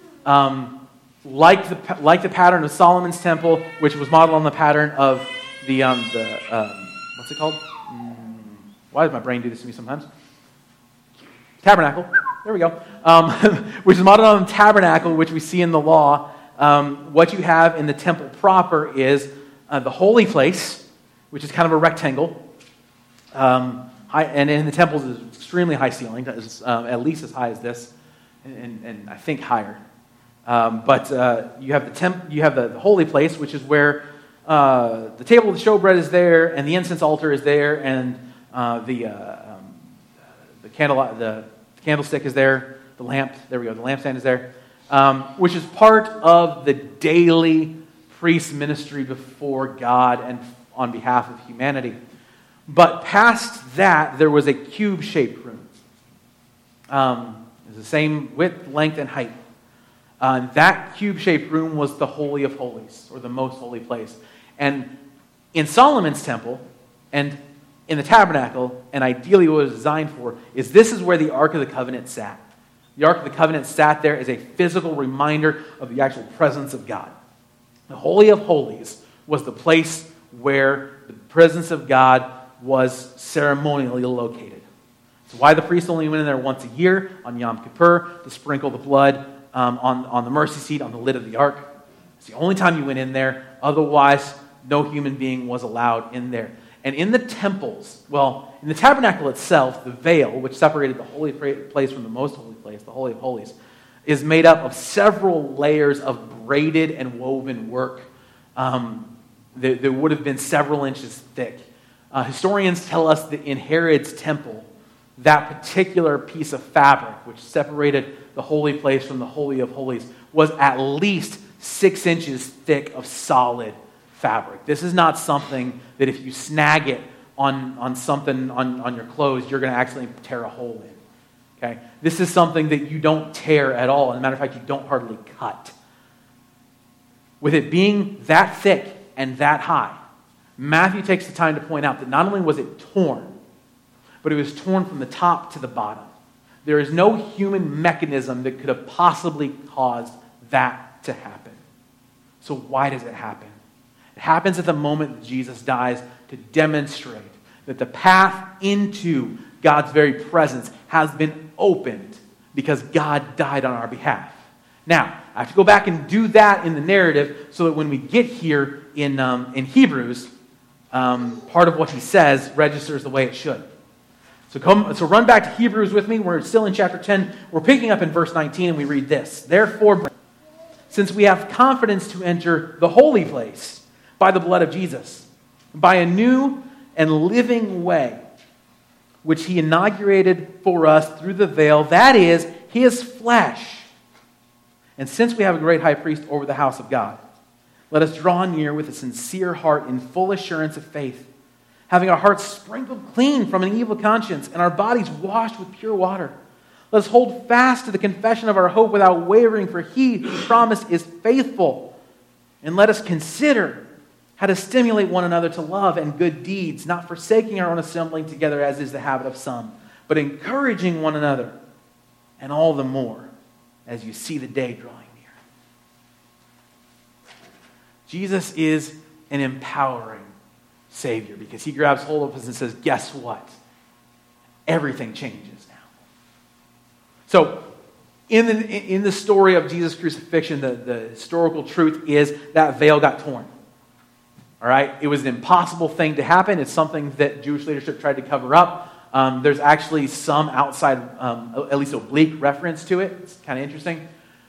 Like the pattern of Solomon's temple, which was modeled on the pattern of the what's it called? Why does my brain do this to me sometimes? Tabernacle. There we go. Which is modeled on the tabernacle, which we see in the law. What you have in the temple proper is the holy place, which is kind of a rectangle, And in the temples is extremely high ceiling, at least as high as this, and I think higher. But you have the holy place, which is where the table of the showbread is there, and the incense altar is there, and the candlestick is there. The lamp, there we go. The lampstand is there, which is part of the daily priest ministry before God and on behalf of humanity. But past that, there was a cube-shaped room. It was the same width, length, and height. That cube-shaped room was the Holy of Holies, or the most holy place. And in Solomon's temple, and in the tabernacle, and ideally what it was designed for, this is where the Ark of the Covenant sat. The Ark of the Covenant sat there as a physical reminder of the actual presence of God. The Holy of Holies was the place where the presence of God was ceremonially located. It's why the priest only went in there once a year on Yom Kippur to sprinkle the blood on the mercy seat on the lid of the ark. It's the only time you went in there. Otherwise, no human being was allowed in there. And in the temples, in the tabernacle itself, the veil, which separated the holy place from the most holy place, the Holy of Holies, is made up of several layers of braided and woven work that would have been several inches thick. Historians tell us that in Herod's temple, that particular piece of fabric, which separated the holy place from the Holy of Holies, was at least 6 inches thick of solid fabric. This is not something that if you snag it on something on your clothes, you're going to actually tear a hole in. Okay? This is something that you don't tear at all. As a matter of fact, you don't hardly cut. With it being that thick and that high, Matthew takes the time to point out that not only was it torn, but it was torn from the top to the bottom. There is no human mechanism that could have possibly caused that to happen. So why does it happen? It happens at the moment that Jesus dies to demonstrate that the path into God's very presence has been opened because God died on our behalf. Now, I have to go back and do that in the narrative so that when we get here in Hebrews, part of what he says registers the way it should. So run back to Hebrews with me. We're still in chapter 10. We're picking up in verse 19, and we read this. Therefore, since we have confidence to enter the holy place by the blood of Jesus, by a new and living way, which he inaugurated for us through the veil, that is, his flesh. And since we have a great high priest over the house of God, let us draw near with a sincere heart in full assurance of faith, having our hearts sprinkled clean from an evil conscience and our bodies washed with pure water. Let us hold fast to the confession of our hope without wavering, for he who promised is faithful. And let us consider how to stimulate one another to love and good deeds, not forsaking our own assembling together as is the habit of some, but encouraging one another, and all the more as you see the day drawing near. Jesus is an empowering Savior because he grabs hold of us and says, guess what? Everything changes now. So, in the story of Jesus' crucifixion, the historical truth is that veil got torn. All right? It was an impossible thing to happen. It's something that Jewish leadership tried to cover up. There's actually some outside, at least oblique reference to it. It's kind of interesting.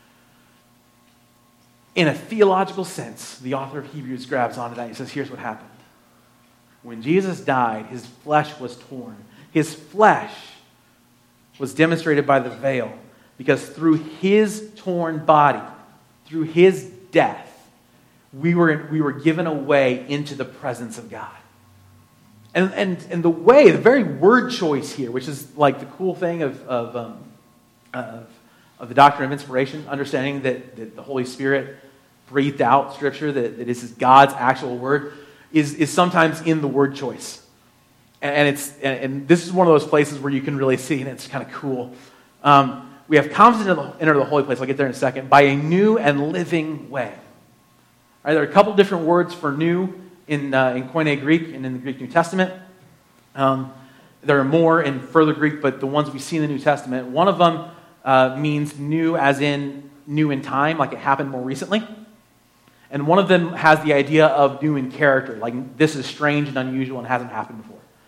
In a theological sense, the author of Hebrews grabs onto that. He says, here's what happened. When Jesus died, his flesh was torn. His flesh was demonstrated by the veil because through his torn body, through his death, we were given a way into the presence of God. And the way, the very word choice here, which is like the cool thing of the doctrine of inspiration, understanding that the Holy Spirit breathed out Scripture, that this is God's actual word, is sometimes in the word choice. And this is one of those places where you can really see, and it's kind of cool. We have confidence to enter the holy place. I'll get there in a second. By a new and living way. All right, there are a couple different words for new in Koine Greek and in the Greek New Testament. There are more in further Greek, but the ones we see in the New Testament, one of them means new as in new in time, like it happened more recently. And one of them has the idea of new in character, like this is strange and unusual and hasn't happened before.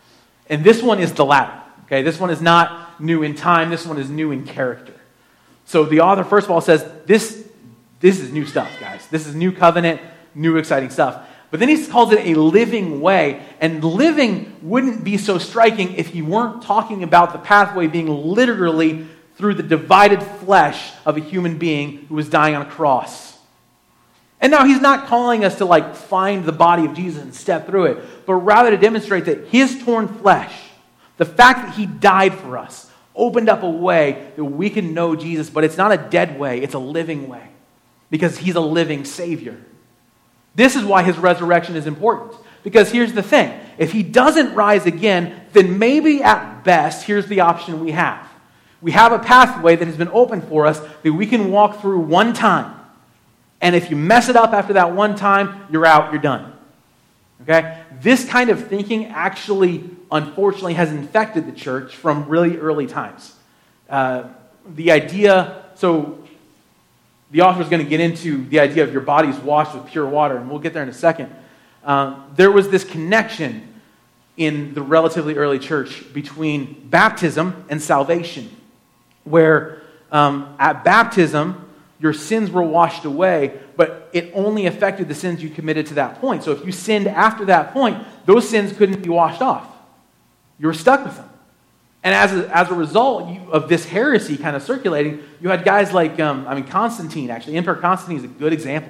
And this one is the latter. Okay, this one is not new in time. This one is new in character. So the author, first of all, says this is new stuff, guys. This is new covenant, new exciting stuff. But then he calls it a living way. And living wouldn't be so striking if he weren't talking about the pathway being literally through the divided flesh of a human being who was dying on a cross. And now he's not calling us to find the body of Jesus and step through it, but rather to demonstrate that his torn flesh, the fact that he died for us, opened up a way that we can know Jesus, but it's not a dead way, it's a living way, because he's a living Savior. This is why his resurrection is important, because here's the thing. If he doesn't rise again, then maybe at best, here's the option we have. We have a pathway that has been opened for us that we can walk through one time. And if you mess it up after that one time, you're out, you're done. Okay? This kind of thinking actually, unfortunately, has infected the church from really early times. The idea, so the author is going to get into the idea of your body's washed with pure water, and we'll get there in a second. There was this connection in the relatively early church between baptism and salvation, where at baptism, your sins were washed away, but it only affected the sins you committed to that point. So if you sinned after that point, those sins couldn't be washed off. You were stuck with them. And as a result of this heresy kind of circulating, you had guys like, Constantine, actually. Emperor Constantine is a good example.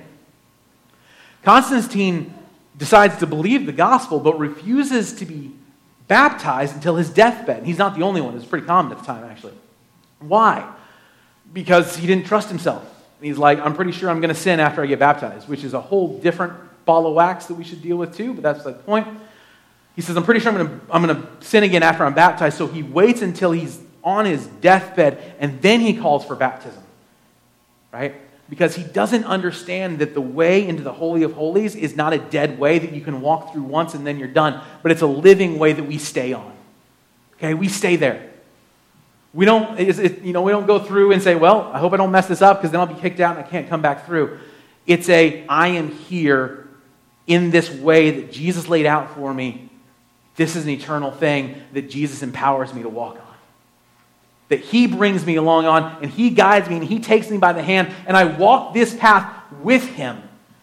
Constantine decides to believe the gospel, but refuses to be baptized until his deathbed. And he's not the only one. It's pretty common at the time, actually. Why? Because he didn't trust himself. He's like, I'm pretty sure I'm going to sin after I get baptized, which is a whole different ball of wax that we should deal with too, but that's the point. He says, I'm pretty sure I'm going to sin again after I'm baptized, so he waits until he's on his deathbed, and then he calls for baptism, right? Because he doesn't understand that the way into the Holy of Holies is not a dead way that you can walk through once and then you're done, but it's a living way that we stay on. Okay, we stay there. We don't go through and say, well, I hope I don't mess this up because then I'll be kicked out and I can't come back through. It's I am here in this way that Jesus laid out for me. This is an eternal thing that Jesus empowers me to walk on. That he brings me along on and he guides me and he takes me by the hand and I walk this path with him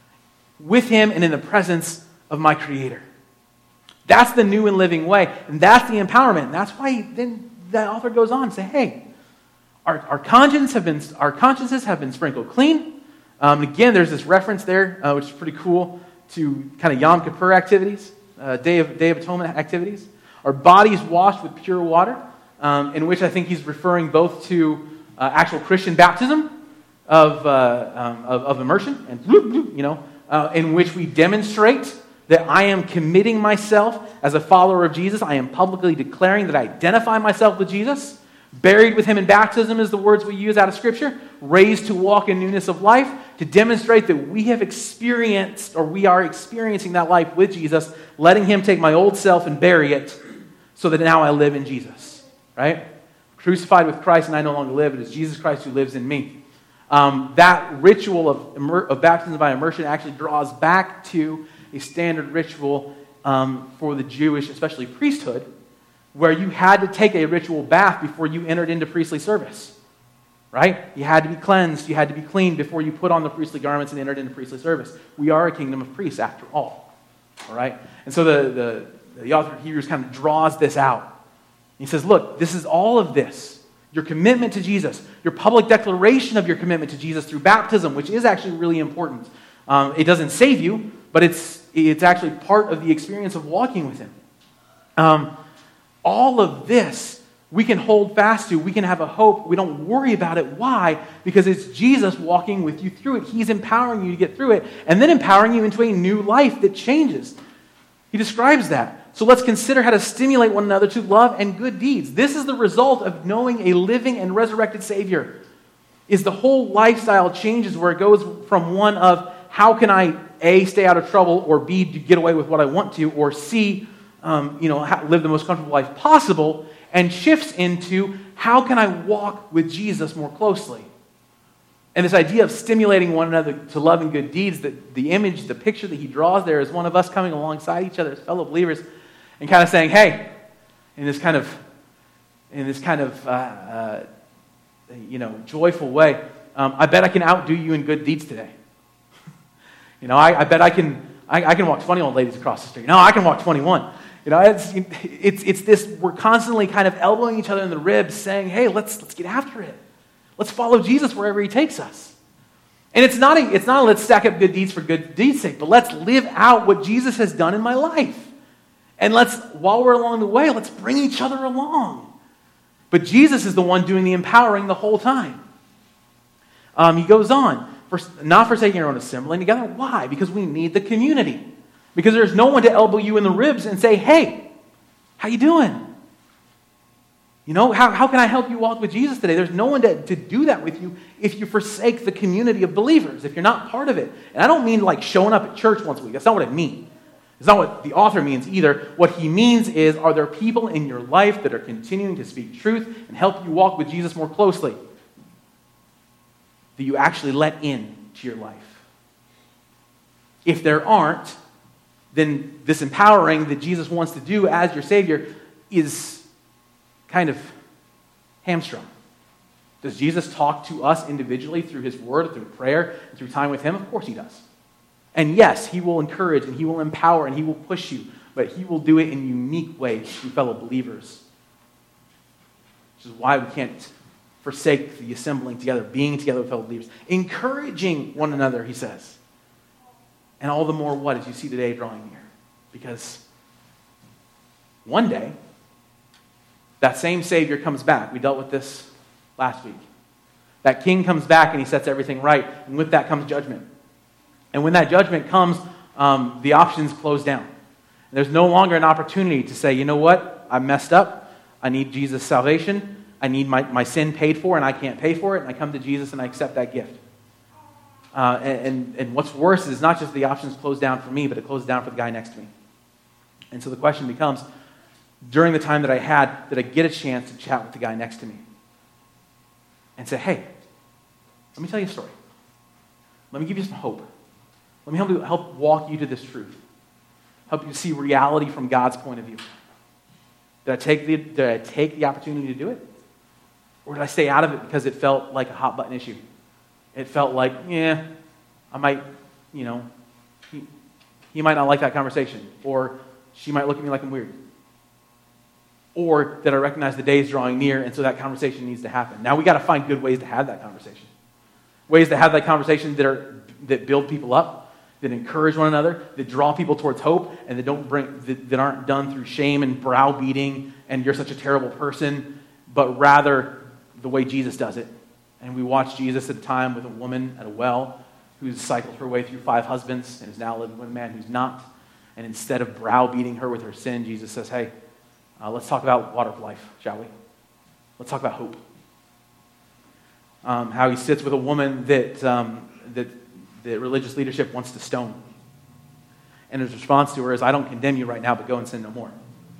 and in the presence of my Creator. That's the new and living way, and that's the empowerment. And that's why then the author goes on to say, hey, our consciences have been sprinkled clean. Again, there's this reference there, which is pretty cool, to kind of Yom Kippur activities, Day of Atonement activities. Our bodies washed with pure water, in which I think he's referring both to actual Christian baptism of immersion, and in which we demonstrate that I am committing myself as a follower of Jesus. I am publicly declaring that I identify myself with Jesus. Buried with him in baptism is the words we use out of Scripture. Raised to walk in newness of life, to demonstrate that we have experienced, or we are experiencing that life with Jesus, letting him take my old self and bury it so that now I live in Jesus. Right? Crucified with Christ and I no longer live. It is Jesus Christ who lives in me. That ritual of baptism by immersion actually draws back to a standard ritual for the Jewish, especially priesthood, where you had to take a ritual bath before you entered into priestly service, right? You had to be cleansed, you had to be clean before you put on the priestly garments and entered into priestly service. We are a kingdom of priests after all right? And so the author of Hebrews kind of draws this out. He says, look, this is all of this. Your commitment to Jesus, your public declaration of your commitment to Jesus through baptism, which is actually really important. It doesn't save you, but it's actually part of the experience of walking with him. All of this we can hold fast to. We can have a hope. We don't worry about it. Why? Because it's Jesus walking with you through it. He's empowering you to get through it and then empowering you into a new life that changes. He describes that. So let's consider how to stimulate one another to love and good deeds. This is the result of knowing a living and resurrected Savior. Is the whole lifestyle changes where it goes from one of how can I A, stay out of trouble, or B, to get away with what I want to, or C, live the most comfortable life possible, and shifts into how can I walk with Jesus more closely. And this idea of stimulating one another to love and good deeds, the image, the picture that he draws there is one of us coming alongside each other as fellow believers and kind of saying, hey, in this kind of joyful way, I bet I can outdo you in good deeds today. I bet I can walk 20 old ladies across the street. No, I can walk 21. It's this, we're constantly kind of elbowing each other in the ribs saying, hey, let's get after it. Let's follow Jesus wherever he takes us. And it's not a let's stack up good deeds for good deeds' sake, but let's live out what Jesus has done in my life. And while we're along the way, let's bring each other along. But Jesus is the one doing the empowering the whole time. He goes on, not forsaking your own assembling together. Why? Because we need the community. Because there's no one to elbow you in the ribs and say, hey, how you doing? How can I help you walk with Jesus today? There's no one to do that with you if you forsake the community of believers, if you're not part of it. And I don't mean like showing up at church once a week. That's not what I mean. It's not what the author means either. What he means is, are there people in your life that are continuing to speak truth and help you walk with Jesus more closely? That you actually let in to your life? If there aren't, then this empowering that Jesus wants to do as your Savior is kind of hamstrung. Does Jesus talk to us individually through his word, through prayer, and through time with him? Of course he does. And yes, he will encourage and he will empower and he will push you, but he will do it in unique ways through fellow believers. Which is why we can't forsake the assembling together, being together with fellow believers, encouraging one another, he says. And all the more what, as you see today drawing near. Because one day, that same Savior comes back. We dealt with this last week. That King comes back and he sets everything right. And with that comes judgment. And when that judgment comes, the options close down. And there's no longer an opportunity to say, you know what, I messed up. I need Jesus' salvation. I need my sin paid for and I can't pay for it. And I come to Jesus and I accept that gift. And what's worse is not just the options close down for me, but it closes down for the guy next to me. And so the question becomes, during the time that I had, did I get a chance to chat with the guy next to me? And say, hey, let me tell you a story. Let me give you some hope. Let me help walk you to this truth. Help you see reality from God's point of view. Did I take the opportunity to do it? Or did I stay out of it because it felt like a hot button issue? It felt like, I might, he might not like that conversation. Or she might look at me like I'm weird. Or did I recognize the day is drawing near and so that conversation needs to happen? Now we got to find good ways to have that conversation. Ways to have that conversation that build people up, that encourage one another, that draw people towards hope, and that aren't done through shame and browbeating and you're such a terrible person, but rather the way Jesus does it. And we watch Jesus at a time with a woman at a well who's cycled her way through 5 husbands and is now living with a man who's not. And instead of browbeating her with her sin, Jesus says, hey, let's talk about water of life, shall we? Let's talk about hope. How he sits with a woman that religious leadership wants to stone. And his response to her is, I don't condemn you right now, but go and sin no more.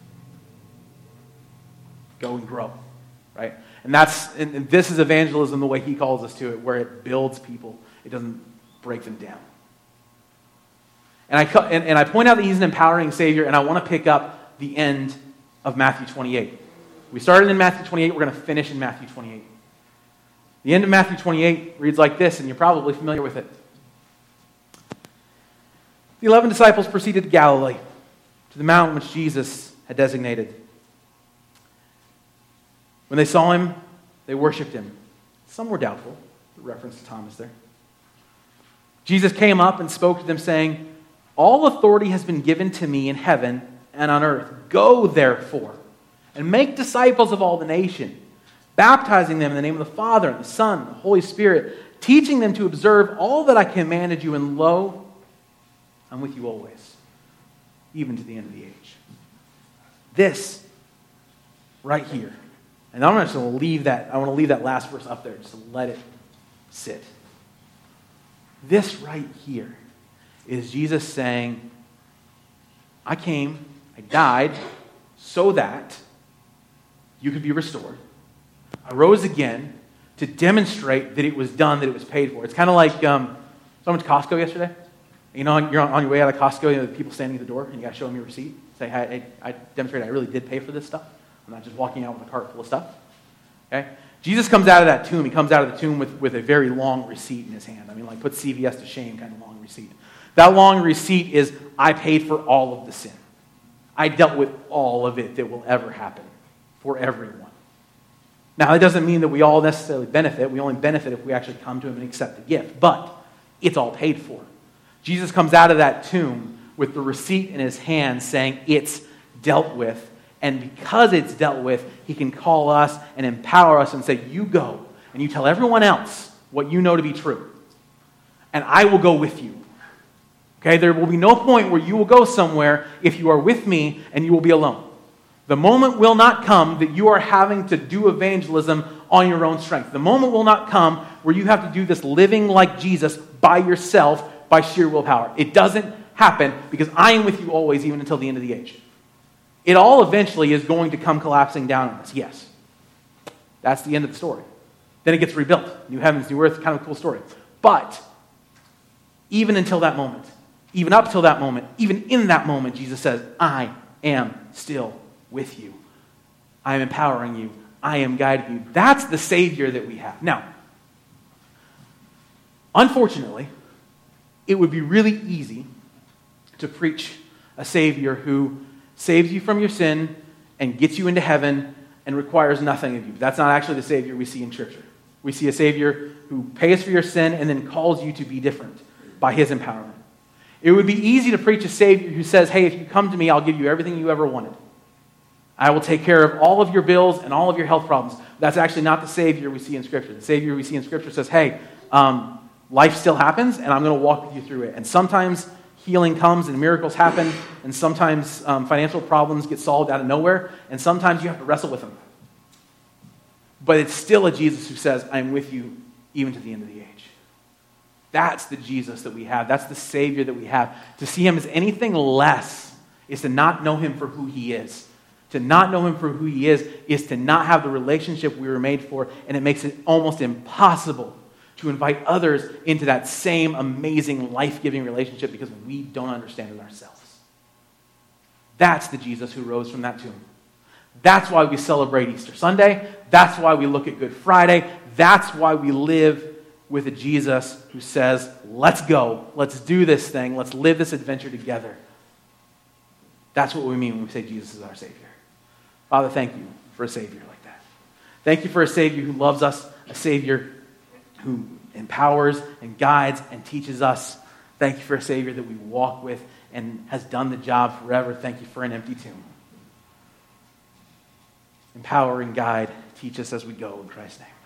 Go and grow, right? And this is evangelism the way he calls us to it, where it builds people. It doesn't break them down. And I point out that he's an empowering Savior, and I want to pick up the end of Matthew 28. We started in Matthew 28, we're going to finish in Matthew 28. The end of Matthew 28 reads like this, and you're probably familiar with it. The 11 disciples proceeded to Galilee, to the mountain which Jesus had designated. When they saw him, they worshipped him. Some were doubtful, the reference to Thomas there. Jesus came up and spoke to them, saying, all authority has been given to me in heaven and on earth. Go, therefore, and make disciples of all the nation, baptizing them in the name of the Father, and the Son, and the Holy Spirit, teaching them to observe all that I commanded you, and lo, I'm with you always, even to the end of the age. This, right here, and I'm just going to leave that, I want to leave that last verse up there, just to let it sit. This right here is Jesus saying, I came, I died, so that you could be restored. I rose again to demonstrate that it was done, that it was paid for. It's kind of like, so I went to Costco yesterday. You're on your way out of Costco, the people standing at the door, and you got to show them your receipt. Say, I demonstrated I really did pay for this stuff. I'm not just walking out with a cart full of stuff. Okay? Jesus comes out of that tomb. He comes out of the tomb with a very long receipt in his hand. I mean, like, put CVS to shame kind of long receipt. That long receipt is, I paid for all of the sin. I dealt with all of it that will ever happen for everyone. Now, that doesn't mean that we all necessarily benefit. We only benefit if we actually come to him and accept the gift. But it's all paid for. Jesus comes out of that tomb with the receipt in his hand saying it's dealt with. And because it's dealt with, he can call us and empower us and say, you go and you tell everyone else what you know to be true. And I will go with you. Okay, there will be no point where you will go somewhere if you are with me and you will be alone. The moment will not come that you are having to do evangelism on your own strength. The moment will not come where you have to do this living like Jesus by yourself by sheer willpower. It doesn't happen because I am with you always, even until the end of the age. It all eventually is going to come collapsing down on us, yes. That's the end of the story. Then it gets rebuilt. New heavens, new earth, kind of a cool story. But even until that moment, even up till that moment, even in that moment, Jesus says, I am still with you. I am empowering you. I am guiding you. That's the Savior that we have. Now, unfortunately, it would be really easy to preach a Savior who saves you from your sin and gets you into heaven and requires nothing of you. That's not actually the Savior we see in Scripture. We see a Savior who pays for your sin and then calls you to be different by his empowerment. It would be easy to preach a Savior who says, hey, if you come to me, I'll give you everything you ever wanted. I will take care of all of your bills and all of your health problems. That's actually not the Savior we see in Scripture. The Savior we see in Scripture says, hey, life still happens, and I'm going to walk with you through it. And sometimes healing comes and miracles happen, and sometimes financial problems get solved out of nowhere, and sometimes you have to wrestle with them. But it's still a Jesus who says, I'm with you even to the end of the age. That's the Jesus that we have. That's the Savior that we have. To see him as anything less is to not know him for who he is. To not know him for who he is to not have the relationship we were made for, and it makes it almost impossible to invite others into that same amazing, life-giving relationship because we don't understand it ourselves. That's the Jesus who rose from that tomb. That's why we celebrate Easter Sunday. That's why we look at Good Friday. That's why we live with a Jesus who says, let's go, let's do this thing, let's live this adventure together. That's what we mean when we say Jesus is our Savior. Father, thank you for a Savior like that. Thank you for a Savior who loves us, a Savior who empowers and guides and teaches us. Thank you for a Savior that we walk with and has done the job forever. Thank you for an empty tomb. Empower and guide, teach us as we go in Christ's name.